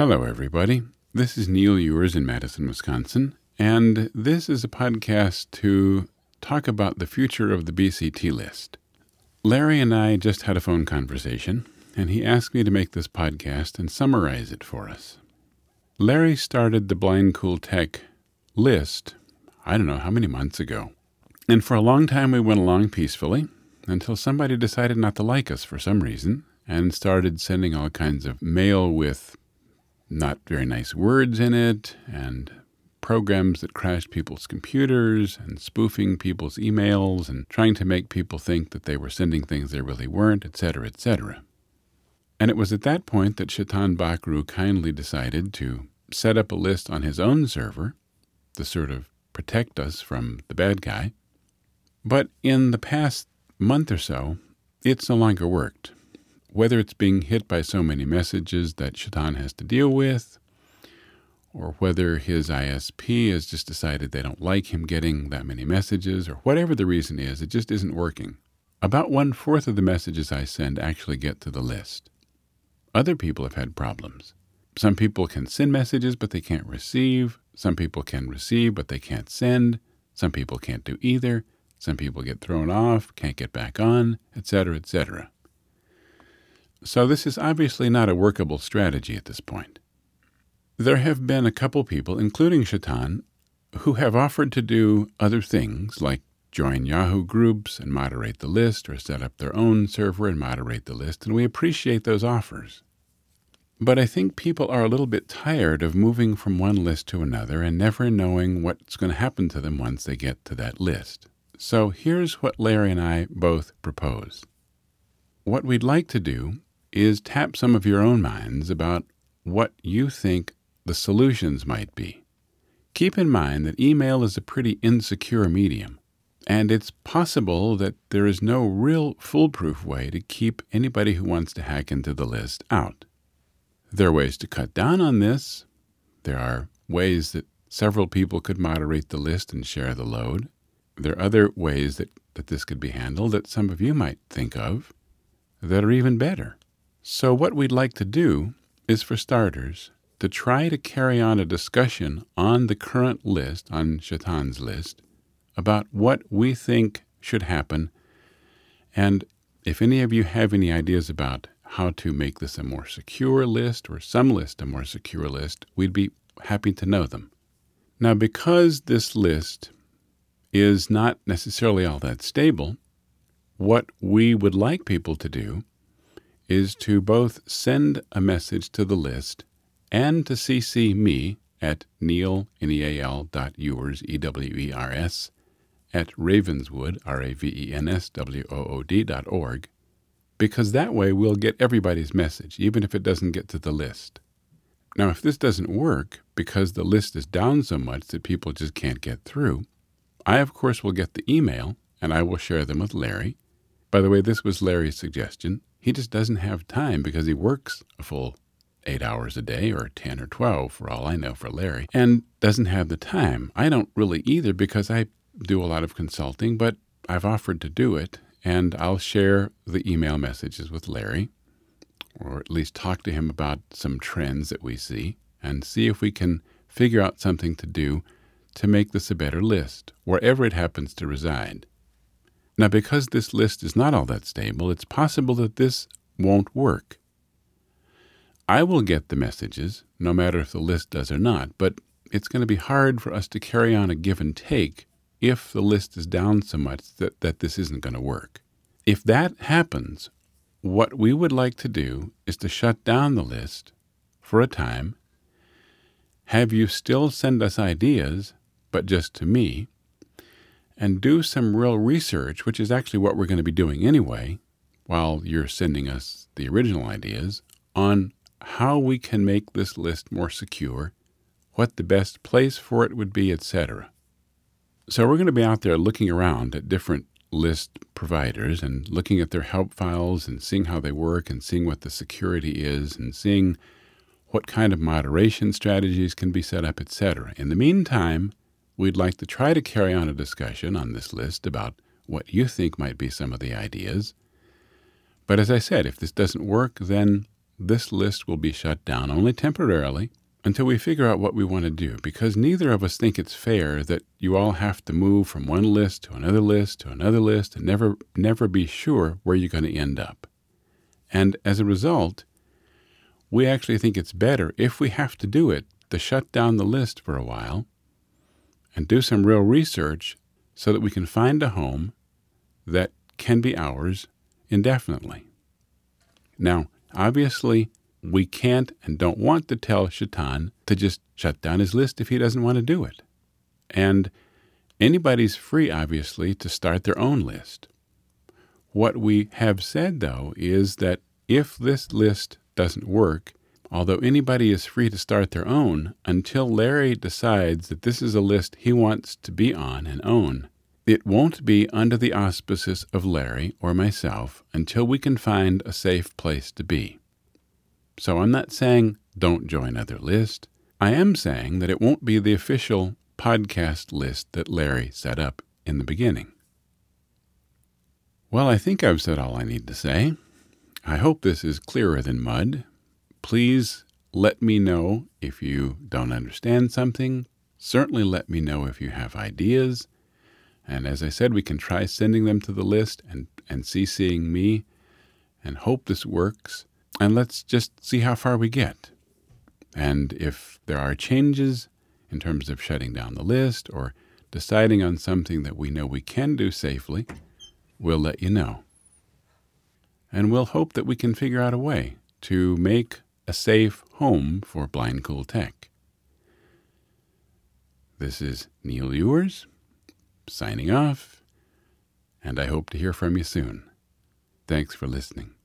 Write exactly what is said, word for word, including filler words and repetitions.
Hello, everybody. This is Neil Ewers in Madison, Wisconsin, and this is a podcast to talk about the future of the B C T list. Larry and I just had a phone conversation, and he asked me to make this podcast and summarize it for us. Larry started the Blind Cool Tech list, I don't know how many months ago, and for a long time we went along peacefully until somebody decided not to like us for some reason and started sending all kinds of mail with not very nice words in it, and programs that crashed people's computers, and spoofing people's emails, and trying to make people think that they were sending things they really weren't, et cetera, et cetera. And it was at that point that Chetan Bakru kindly decided to set up a list on his own server to sort of protect us from the bad guy. But in the past month or so, it's no longer worked. Whether it's being hit by so many messages that Chetan has to deal with, or whether his I S P has just decided they don't like him getting that many messages, or whatever the reason is, it just isn't working. About one-fourth of the messages I send actually get to the list. Other people have had problems. Some people can send messages, but they can't receive. Some people can receive, but they can't send. Some people can't do either. Some people get thrown off, can't get back on, et cetera, et cetera. So this is obviously not a workable strategy at this point. There have been a couple people, including Chetan, who have offered to do other things like join Yahoo groups and moderate the list, or set up their own server and moderate the list, and we appreciate those offers. But I think people are a little bit tired of moving from one list to another and never knowing what's going to happen to them once they get to that list. So here's what Larry and I both propose. What we'd like to do is tap some of your own minds about what you think the solutions might be. Keep in mind that email is a pretty insecure medium, and it's possible that there is no real foolproof way to keep anybody who wants to hack into the list out. There are ways to cut down on this. There are ways that several people could moderate the list and share the load. There are other ways that, that this could be handled that some of you might think of that are even better. So what we'd like to do is, for starters, to try to carry on a discussion on the current list, on Chetan's list, about what we think should happen. And if any of you have any ideas about how to make this a more secure list, or some list a more secure list, we'd be happy to know them. Now, because this list is not necessarily all that stable, what we would like people to do is to both send a message to the list and to C C me at Neil, N E A L dot Ewers, E W E R S, at Ravenswood, R A V E N S W O O D dot org, because that way we'll get everybody's message, even if it doesn't get to the list. Now, if this doesn't work because the list is down so much that people just can't get through, I, of course, will get the email, and I will share them with Larry. By the way, this was Larry's suggestion. He just doesn't have time because he works a full eight hours a day, or ten or twelve for all I know for Larry, and doesn't have the time. I don't really either because I do a lot of consulting, but I've offered to do it, and I'll share the email messages with Larry, or at least talk to him about some trends that we see, and see if we can figure out something to do to make this a better list, wherever it happens to reside. Now, because this list is not all that stable, it's possible that this won't work. I will get the messages, no matter if the list does or not, but it's going to be hard for us to carry on a give and take if the list is down so much that, that this isn't going to work. If that happens, what we would like to do is to shut down the list for a time, have you still send us ideas, but just to me, and do some real research, which is actually what we're going to be doing anyway, while you're sending us the original ideas, on how we can make this list more secure, what the best place for it would be, et cetera. So we're going to be out there looking around at different list providers and looking at their help files and seeing how they work and seeing what the security is and seeing what kind of moderation strategies can be set up, et cetera. In the meantime, we'd like to try to carry on a discussion on this list about what you think might be some of the ideas. But as I said, if this doesn't work, then this list will be shut down only temporarily until we figure out what we want to do, because neither of us think it's fair that you all have to move from one list to another list to another list and never, never be sure where you're going to end up. And as a result, we actually think it's better, if we have to do it, to shut down the list for a while and do some real research so that we can find a home that can be ours indefinitely. Now, obviously, we can't and don't want to tell Shaitan to just shut down his list if he doesn't want to do it. And anybody's free, obviously, to start their own list. What we have said, though, is that if this list doesn't work, although anybody is free to start their own, until Larry decides that this is a list he wants to be on and own, it won't be under the auspices of Larry or myself until we can find a safe place to be. So I'm not saying don't join other lists. I am saying that it won't be the official podcast list that Larry set up in the beginning. Well, I think I've said all I need to say. I hope this is clearer than mud. Please let me know if you don't understand something. Certainly let me know if you have ideas. And as I said, we can try sending them to the list and, and CCing me and hope this works. And let's just see how far we get. And if there are changes in terms of shutting down the list or deciding on something that we know we can do safely, we'll let you know. And we'll hope that we can figure out a way to make a safe home for Blind Cool Tech. This is Neil Ewers, signing off, and I hope to hear from you soon. Thanks for listening.